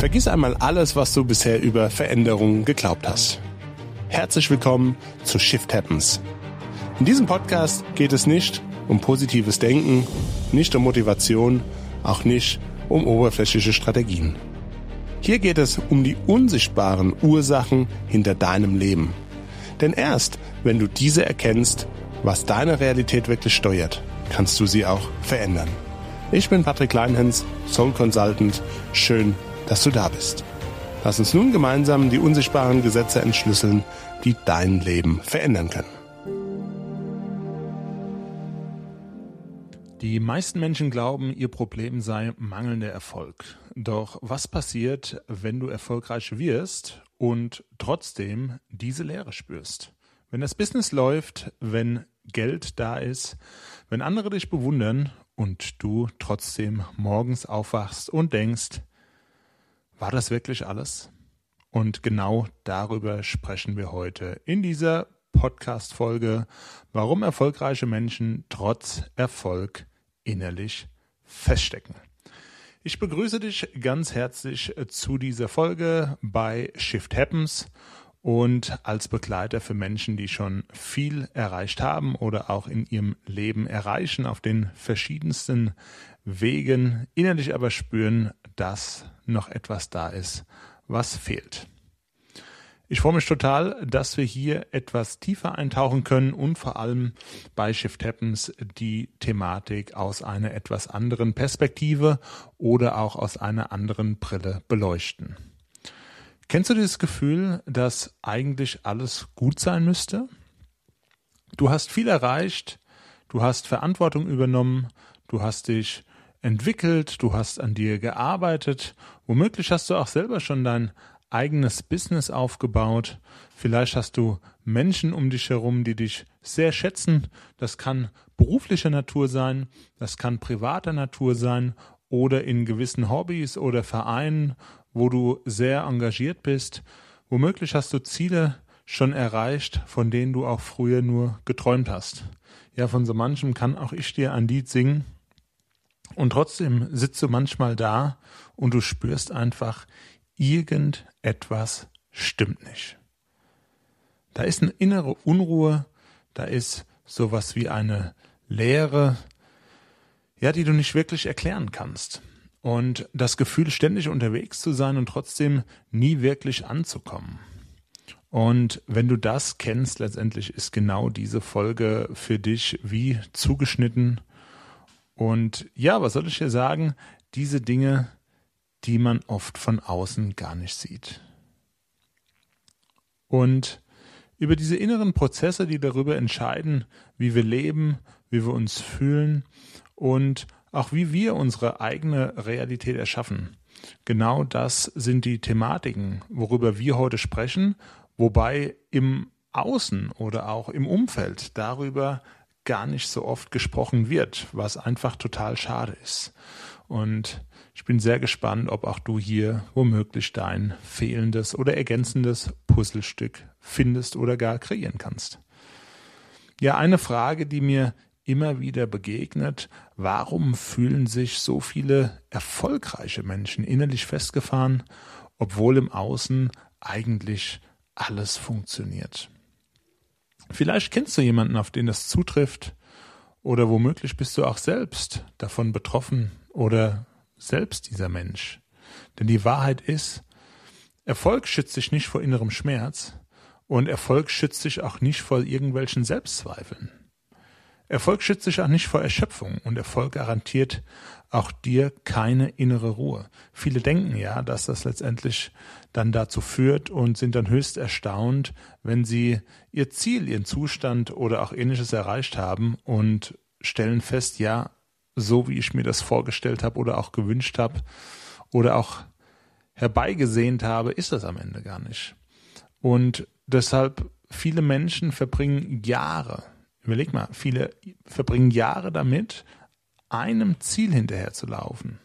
Vergiss einmal alles, was du bisher über Veränderungen geglaubt hast. Herzlich willkommen zu Shift Happens. In diesem Podcast geht es nicht um positives Denken, nicht um Motivation, auch nicht um oberflächliche Strategien. Hier geht es um die unsichtbaren Ursachen hinter deinem Leben. Denn erst, wenn du diese erkennst, was deine Realität wirklich steuert, kannst du sie auch verändern. Ich bin Patrick Leinhens, Soul Consultant. Schön, dass du da bist. Lass uns nun gemeinsam die unsichtbaren Gesetze entschlüsseln, die dein Leben verändern können. Die meisten Menschen glauben, ihr Problem sei mangelnder Erfolg. Doch was passiert, wenn du erfolgreich wirst und trotzdem diese Leere spürst? Wenn das Business läuft, wenn Geld da ist, wenn andere dich bewundern und du trotzdem morgens aufwachst und denkst, war das wirklich alles? Und genau darüber sprechen wir heute in dieser Podcast-Folge, warum erfolgreiche Menschen trotz Erfolg innerlich feststecken. Ich begrüße dich ganz herzlich zu dieser Folge bei Shift Happens und als Begleiter für Menschen, die schon viel erreicht haben oder auch in ihrem Leben erreichen, auf den verschiedensten Wegen, innerlich aber spüren, dass noch etwas da ist, was fehlt. Ich freue mich total, dass wir hier etwas tiefer eintauchen können und vor allem bei Shift Happens die Thematik aus einer etwas anderen Perspektive oder auch aus einer anderen Brille beleuchten. Kennst du dieses Gefühl, dass eigentlich alles gut sein müsste? Du hast viel erreicht, du hast Verantwortung übernommen, du hast dich entwickelt, du hast an dir gearbeitet, womöglich hast du auch selber schon dein eigenes Business aufgebaut. Vielleicht hast du Menschen um dich herum, die dich sehr schätzen. Das kann beruflicher Natur sein, das kann privater Natur sein oder in gewissen Hobbys oder Vereinen, wo du sehr engagiert bist. Womöglich hast du Ziele schon erreicht, von denen du auch früher nur geträumt hast. Ja, von so manchem kann auch ich dir ein Lied singen. Und trotzdem sitzt du manchmal da und du spürst einfach, irgendetwas stimmt nicht. Da ist eine innere Unruhe, da ist sowas wie eine Leere, ja, die du nicht wirklich erklären kannst. Und das Gefühl, ständig unterwegs zu sein und trotzdem nie wirklich anzukommen. Und wenn du das kennst, letztendlich ist genau diese Folge für dich wie zugeschnitten. Und ja, was soll ich dir sagen? Diese Dinge, die man oft von außen gar nicht sieht. Und über diese inneren Prozesse, die darüber entscheiden, wie wir leben, wie wir uns fühlen und auch wie wir unsere eigene Realität erschaffen. Genau das sind die Thematiken, worüber wir heute sprechen, wobei im Außen oder auch im Umfeld darüber gar nicht so oft gesprochen wird, was einfach total schade ist. Und ich bin sehr gespannt, ob auch du hier womöglich dein fehlendes oder ergänzendes Puzzlestück findest oder gar kreieren kannst. Ja, eine Frage, die mir immer wieder begegnet: Warum fühlen sich so viele erfolgreiche Menschen innerlich festgefahren, obwohl im Außen eigentlich alles funktioniert? Vielleicht kennst du jemanden, auf den das zutrifft, oder womöglich bist du auch selbst davon betroffen oder selbst dieser Mensch. Denn die Wahrheit ist, Erfolg schützt dich nicht vor innerem Schmerz und Erfolg schützt dich auch nicht vor irgendwelchen Selbstzweifeln. Erfolg schützt dich auch nicht vor Erschöpfung und Erfolg garantiert auch dir keine innere Ruhe. Viele denken ja, dass das letztendlich dann dazu führt und sind dann höchst erstaunt, wenn sie ihr Ziel, ihren Zustand oder auch Ähnliches erreicht haben und stellen fest, ja, so wie ich mir das vorgestellt habe oder auch gewünscht habe oder auch herbeigesehnt habe, ist das am Ende gar nicht. Und deshalb viele Menschen verbringen Jahre, überleg mal, viele verbringen Jahre damit, einem Ziel hinterher zu laufen.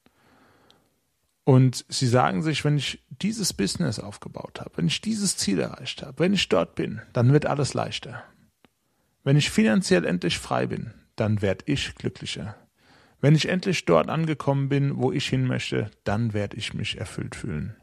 Und sie sagen sich, wenn ich dieses Business aufgebaut habe, wenn ich dieses Ziel erreicht habe, wenn ich dort bin, dann wird alles leichter. Wenn ich finanziell endlich frei bin, dann werde ich glücklicher. Wenn ich endlich dort angekommen bin, wo ich hin möchte, dann werde ich mich erfüllt fühlen.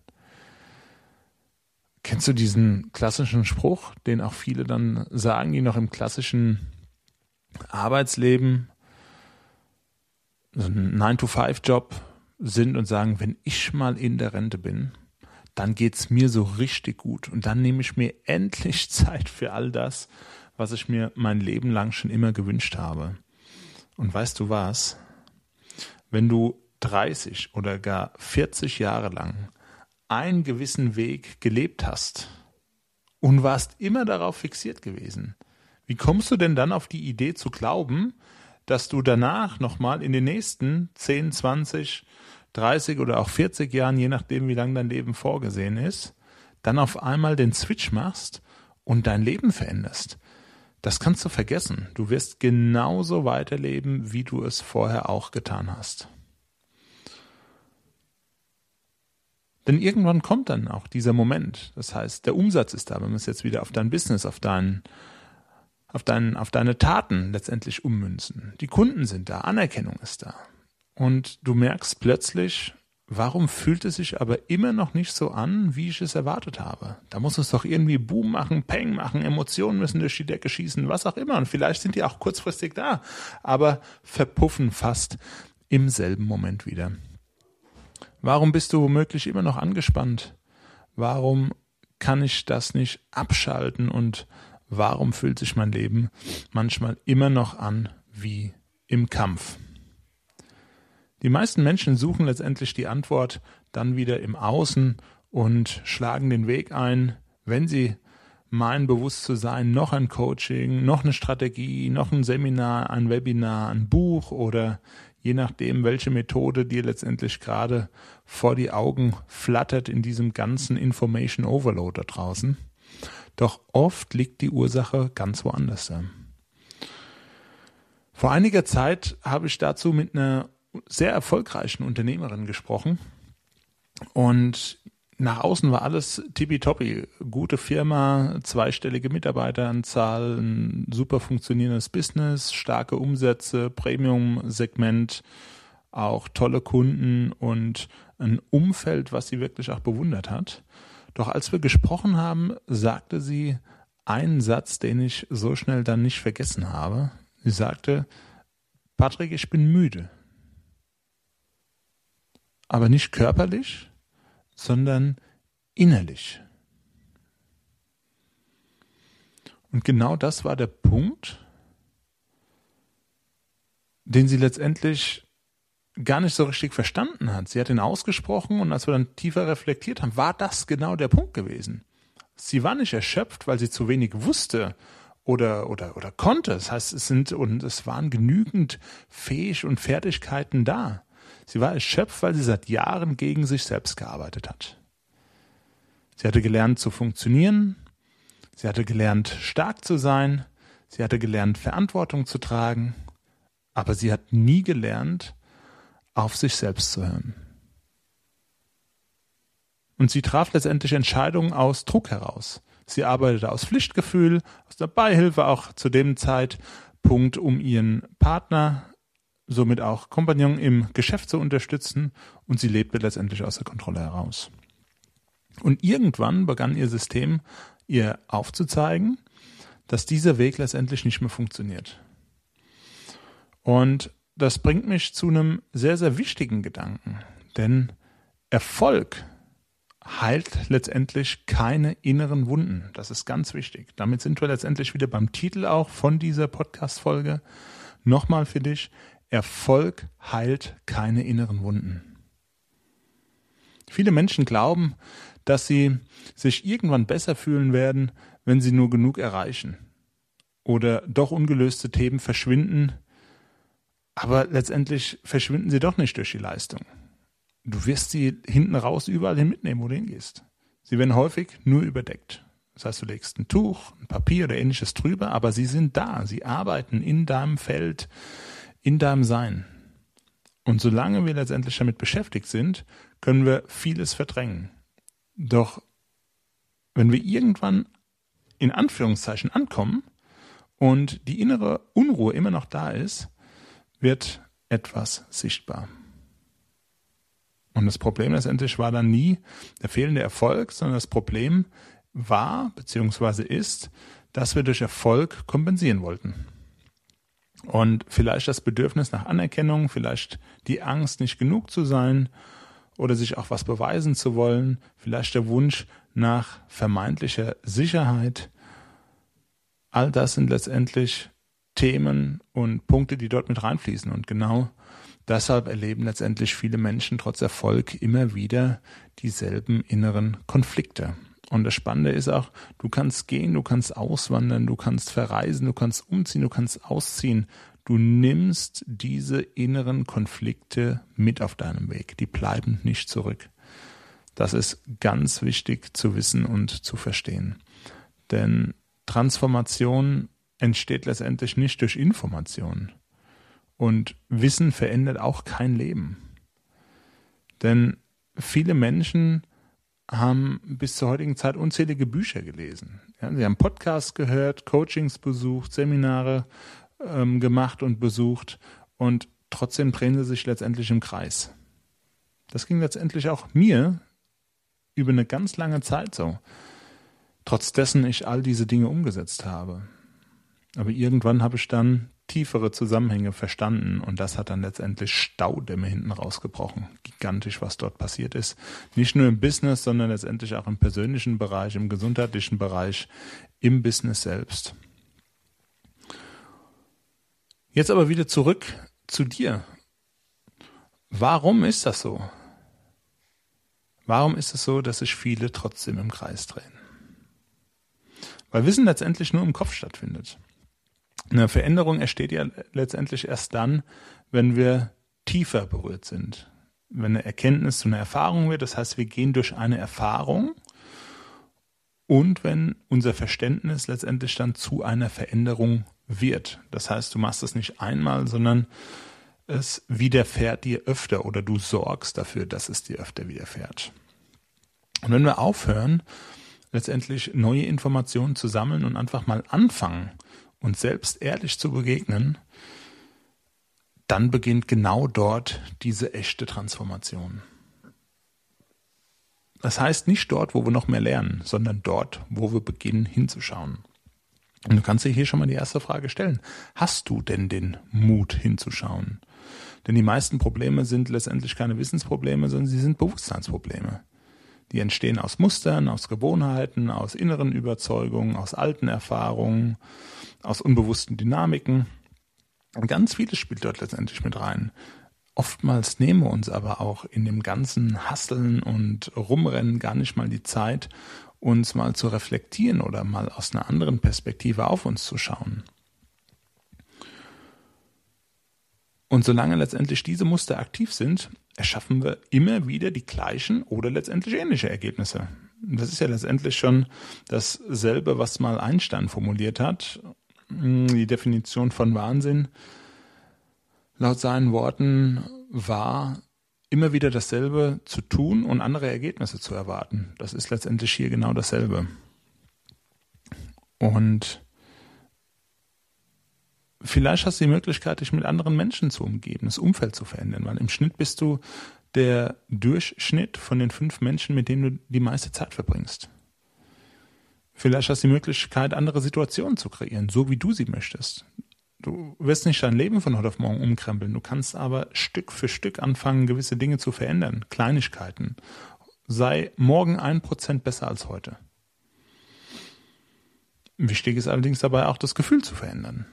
Kennst du diesen klassischen Spruch, den auch viele dann sagen, die noch im klassischen Arbeitsleben, so einen 9-to-5-Job sind und sagen, wenn ich mal in der Rente bin, dann geht's mir so richtig gut und dann nehme ich mir endlich Zeit für all das, was ich mir mein Leben lang schon immer gewünscht habe. Und weißt du was? Wenn du 30 oder gar 40 Jahre lang einen gewissen Weg gelebt hast und warst immer darauf fixiert gewesen, wie kommst du denn dann auf die Idee zu glauben, dass du danach nochmal in den nächsten 10, 20, 30 oder auch 40 Jahren, je nachdem wie lang dein Leben vorgesehen ist, dann auf einmal den Switch machst und dein Leben veränderst? Das kannst du vergessen. Du wirst genauso weiterleben, wie du es vorher auch getan hast. Denn irgendwann kommt dann auch dieser Moment. Das heißt, der Umsatz ist da, wenn wir es jetzt wieder auf dein Business, auf deine Taten letztendlich ummünzen. Die Kunden sind da, Anerkennung ist da. Und du merkst plötzlich, warum fühlt es sich aber immer noch nicht so an, wie ich es erwartet habe? Da muss es doch irgendwie Boom machen, Peng machen, Emotionen müssen durch die Decke schießen, was auch immer. Und vielleicht sind die auch kurzfristig da, aber verpuffen fast im selben Moment wieder. Warum bist du womöglich immer noch angespannt? Warum kann ich das nicht abschalten? Und warum fühlt sich mein Leben manchmal immer noch an wie im Kampf? Die meisten Menschen suchen letztendlich die Antwort dann wieder im Außen und schlagen den Weg ein, wenn sie meinen, bewusst zu sein, noch ein Coaching, noch eine Strategie, noch ein Seminar, ein Webinar, ein Buch oder je nachdem, welche Methode dir letztendlich gerade vor die Augen flattert in diesem ganzen Information Overload da draußen. Doch oft liegt die Ursache ganz woanders. Vor einiger Zeit habe ich dazu mit einer sehr erfolgreichen Unternehmerin gesprochen und nach außen war alles tippitoppi, gute Firma, zweistellige Mitarbeiteranzahl, ein super funktionierendes Business, starke Umsätze, Premium-Segment, auch tolle Kunden und ein Umfeld, was sie wirklich auch bewundert hat. Doch als wir gesprochen haben, sagte sie einen Satz, den ich so schnell dann nicht vergessen habe. Sie sagte, Patrick, ich bin müde. Aber nicht körperlich, sondern innerlich. Und genau das war der Punkt, den sie letztendlich gar nicht so richtig verstanden hat. Sie hat ihn ausgesprochen und als wir dann tiefer reflektiert haben, war das genau der Punkt gewesen. Sie war nicht erschöpft, weil sie zu wenig wusste oder konnte. Das heißt, es waren genügend Fähigkeiten und Fertigkeiten da. Sie war erschöpft, weil sie seit Jahren gegen sich selbst gearbeitet hat. Sie hatte gelernt zu funktionieren, sie hatte gelernt stark zu sein, sie hatte gelernt Verantwortung zu tragen, aber sie hat nie gelernt, auf sich selbst zu hören. Und sie traf letztendlich Entscheidungen aus Druck heraus. Sie arbeitete aus Pflichtgefühl, aus der Beihilfe auch zu dem Zeitpunkt, um ihren Partner, somit auch Kompagnon im Geschäft zu unterstützen und sie lebte letztendlich aus der Kontrolle heraus. Und irgendwann begann ihr System ihr aufzuzeigen, dass dieser Weg letztendlich nicht mehr funktioniert. Und das bringt mich zu einem sehr, sehr wichtigen Gedanken, denn Erfolg heilt letztendlich keine inneren Wunden. Das ist ganz wichtig. Damit sind wir letztendlich wieder beim Titel auch von dieser Podcast-Folge. Nochmal für dich. Erfolg heilt keine inneren Wunden. Viele Menschen glauben, dass sie sich irgendwann besser fühlen werden, wenn sie nur genug erreichen oder doch ungelöste Themen verschwinden, aber letztendlich verschwinden sie doch nicht durch die Leistung. Du wirst sie hinten raus überall hin mitnehmen, wo du hingehst. Sie werden häufig nur überdeckt. Das heißt, du legst ein Tuch, ein Papier oder ähnliches drüber, aber sie sind da, sie arbeiten in deinem Feld, in deinem Sein. Und solange wir letztendlich damit beschäftigt sind, können wir vieles verdrängen. Doch wenn wir irgendwann in Anführungszeichen ankommen und die innere Unruhe immer noch da ist, wird etwas sichtbar. Und das Problem letztendlich war dann nie der fehlende Erfolg, sondern das Problem war bzw. ist, dass wir durch Erfolg kompensieren wollten. Und vielleicht das Bedürfnis nach Anerkennung, vielleicht die Angst, nicht genug zu sein oder sich auch was beweisen zu wollen, vielleicht der Wunsch nach vermeintlicher Sicherheit. All das sind letztendlich Themen und Punkte, die dort mit reinfließen. Und genau deshalb erleben letztendlich viele Menschen trotz Erfolg immer wieder dieselben inneren Konflikte. Und das Spannende ist auch, du kannst gehen, du kannst auswandern, du kannst verreisen, du kannst umziehen, du kannst ausziehen. Du nimmst diese inneren Konflikte mit auf deinem Weg. Die bleiben nicht zurück. Das ist ganz wichtig zu wissen und zu verstehen. Denn Transformation entsteht letztendlich nicht durch Information. Und Wissen verändert auch kein Leben. Denn viele Menschen haben bis zur heutigen Zeit unzählige Bücher gelesen. Ja, sie haben Podcasts gehört, Coachings besucht, Seminare gemacht und besucht und trotzdem drehen sie sich letztendlich im Kreis. Das ging letztendlich auch mir über eine ganz lange Zeit so, trotz dessen ich all diese Dinge umgesetzt habe. Aber irgendwann habe ich dann tiefere Zusammenhänge verstanden und das hat dann letztendlich Staudämme hinten rausgebrochen. Gigantisch, was dort passiert ist. Nicht nur im Business, sondern letztendlich auch im persönlichen Bereich, im gesundheitlichen Bereich, im Business selbst. Jetzt aber wieder zurück zu dir. Warum ist das so? Warum ist es so, dass sich viele trotzdem im Kreis drehen? Weil Wissen letztendlich nur im Kopf stattfindet. Eine Veränderung entsteht ja letztendlich erst dann, wenn wir tiefer berührt sind. Wenn eine Erkenntnis zu einer Erfahrung wird, das heißt, wir gehen durch eine Erfahrung und wenn unser Verständnis letztendlich dann zu einer Veränderung wird. Das heißt, du machst es nicht einmal, sondern es widerfährt dir öfter oder du sorgst dafür, dass es dir öfter widerfährt. Und wenn wir aufhören, letztendlich neue Informationen zu sammeln und einfach mal anfangen, uns selbst ehrlich zu begegnen, dann beginnt genau dort diese echte Transformation. Das heißt nicht dort, wo wir noch mehr lernen, sondern dort, wo wir beginnen hinzuschauen. Und du kannst dir hier schon mal die erste Frage stellen. Hast du denn den Mut hinzuschauen? Denn die meisten Probleme sind letztendlich keine Wissensprobleme, sondern sie sind Bewusstseinsprobleme. Die entstehen aus Mustern, aus Gewohnheiten, aus inneren Überzeugungen, aus alten Erfahrungen, aus unbewussten Dynamiken. Und ganz vieles spielt dort letztendlich mit rein. Oftmals nehmen wir uns aber auch in dem ganzen Hasseln und Rumrennen gar nicht mal die Zeit, uns mal zu reflektieren oder mal aus einer anderen Perspektive auf uns zu schauen. Und solange letztendlich diese Muster aktiv sind, erschaffen wir immer wieder die gleichen oder letztendlich ähnliche Ergebnisse. Das ist ja letztendlich schon dasselbe, was mal Einstein formuliert hat. Die Definition von Wahnsinn laut seinen Worten war, immer wieder dasselbe zu tun und andere Ergebnisse zu erwarten. Das ist letztendlich hier genau dasselbe. Und vielleicht hast du die Möglichkeit, dich mit anderen Menschen zu umgeben, das Umfeld zu verändern, weil im Schnitt bist du der Durchschnitt von den 5 Menschen, mit denen du die meiste Zeit verbringst. Vielleicht hast du die Möglichkeit, andere Situationen zu kreieren, so wie du sie möchtest. Du wirst nicht dein Leben von heute auf morgen umkrempeln, du kannst aber Stück für Stück anfangen, gewisse Dinge zu verändern, Kleinigkeiten. Sei morgen 1% besser als heute. Wichtig ist allerdings dabei auch das Gefühl zu verändern.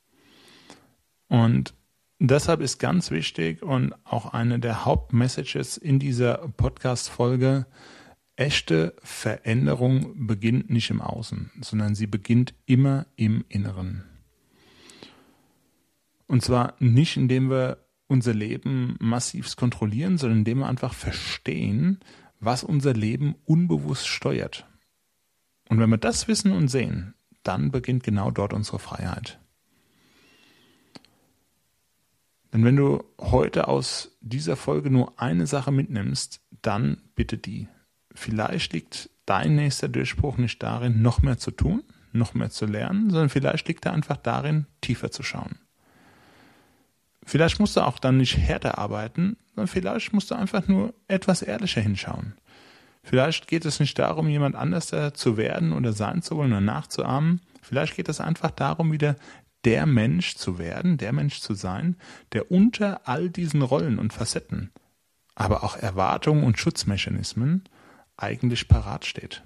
Und deshalb ist ganz wichtig und auch eine der Hauptmessages in dieser Podcast-Folge, echte Veränderung beginnt nicht im Außen, sondern sie beginnt immer im Inneren. Und zwar nicht, indem wir unser Leben massivst kontrollieren, sondern indem wir einfach verstehen, was unser Leben unbewusst steuert. Und wenn wir das wissen und sehen, dann beginnt genau dort unsere Freiheit. Denn wenn du heute aus dieser Folge nur eine Sache mitnimmst, dann bitte die. Vielleicht liegt dein nächster Durchbruch nicht darin, noch mehr zu tun, noch mehr zu lernen, sondern vielleicht liegt er einfach darin, tiefer zu schauen. Vielleicht musst du auch dann nicht härter arbeiten, sondern vielleicht musst du einfach nur etwas ehrlicher hinschauen. Vielleicht geht es nicht darum, jemand anders zu werden oder sein zu wollen oder nachzuahmen. Vielleicht geht es einfach darum, wieder der Mensch zu werden, der Mensch zu sein, der unter all diesen Rollen und Facetten, aber auch Erwartungen und Schutzmechanismen eigentlich parat steht.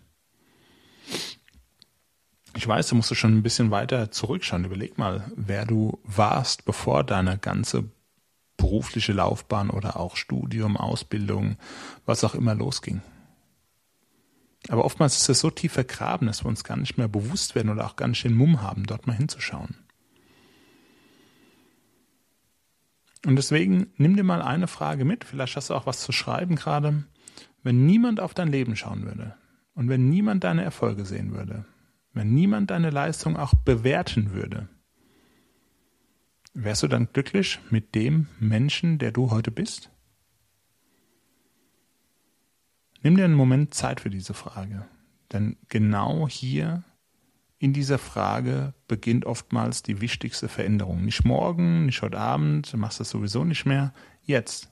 Ich weiß, du musst schon ein bisschen weiter zurückschauen. Überleg mal, wer du warst, bevor deine ganze berufliche Laufbahn oder auch Studium, Ausbildung, was auch immer losging. Aber oftmals ist es so tief vergraben, dass wir uns gar nicht mehr bewusst werden oder auch gar nicht den Mumm haben, dort mal hinzuschauen. Und deswegen nimm dir mal eine Frage mit, vielleicht hast du auch was zu schreiben gerade. Wenn niemand auf dein Leben schauen würde und wenn niemand deine Erfolge sehen würde, wenn niemand deine Leistung auch bewerten würde, wärst du dann glücklich mit dem Menschen, der du heute bist? Nimm dir einen Moment Zeit für diese Frage, denn genau hier in dieser Frage beginnt oftmals die wichtigste Veränderung. Nicht morgen, nicht heute Abend, du machst das sowieso nicht mehr, jetzt.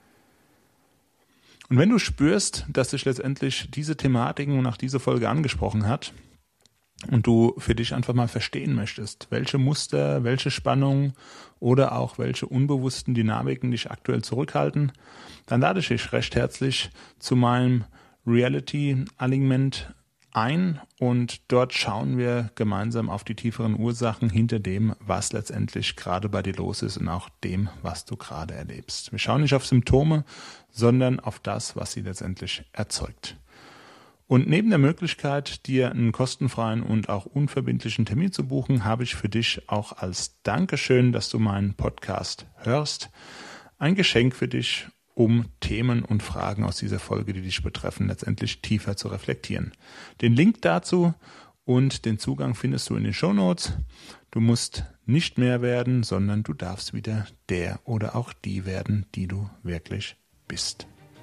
Und wenn du spürst, dass dich letztendlich diese Thematiken und auch diese Folge angesprochen hat und du für dich einfach mal verstehen möchtest, welche Muster, welche Spannungen oder auch welche unbewussten Dynamiken dich aktuell zurückhalten, dann lade ich dich recht herzlich zu meinem Reality-Alignment ein und dort schauen wir gemeinsam auf die tieferen Ursachen hinter dem, was letztendlich gerade bei dir los ist und auch dem, was du gerade erlebst. Wir schauen nicht auf Symptome, sondern auf das, was sie letztendlich erzeugt. Und neben der Möglichkeit, dir einen kostenfreien und auch unverbindlichen Termin zu buchen, habe ich für dich auch als Dankeschön, dass du meinen Podcast hörst, ein Geschenk für dich, um Themen und Fragen aus dieser Folge, die dich betreffen, letztendlich tiefer zu reflektieren. Den Link dazu und den Zugang findest du in den Shownotes. Du musst nicht mehr werden, sondern du darfst wieder der oder auch die werden, die du wirklich bist.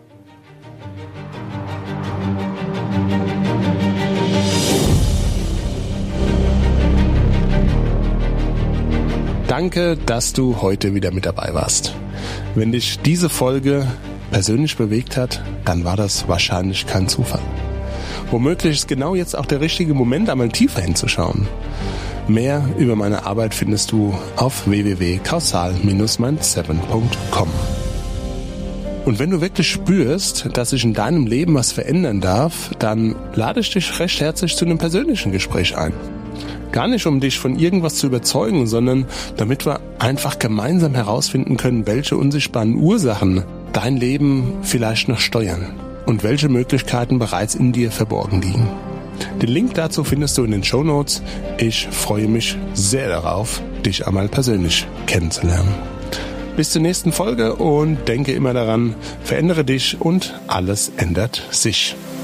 Danke, dass du heute wieder mit dabei warst. Wenn dich diese Folge persönlich bewegt hat, dann war das wahrscheinlich kein Zufall. Womöglich ist genau jetzt auch der richtige Moment, einmal tiefer hinzuschauen. Mehr über meine Arbeit findest du auf www.kausal-mind7.com. Und wenn du wirklich spürst, dass sich in deinem Leben was verändern darf, dann lade ich dich recht herzlich zu einem persönlichen Gespräch ein. Gar nicht, um dich von irgendwas zu überzeugen, sondern damit wir einfach gemeinsam herausfinden können, welche unsichtbaren Ursachen dein Leben vielleicht noch steuern und welche Möglichkeiten bereits in dir verborgen liegen. Den Link dazu findest du in den Shownotes. Ich freue mich sehr darauf, dich einmal persönlich kennenzulernen. Bis zur nächsten Folge und denke immer daran, verändere dich und alles ändert sich.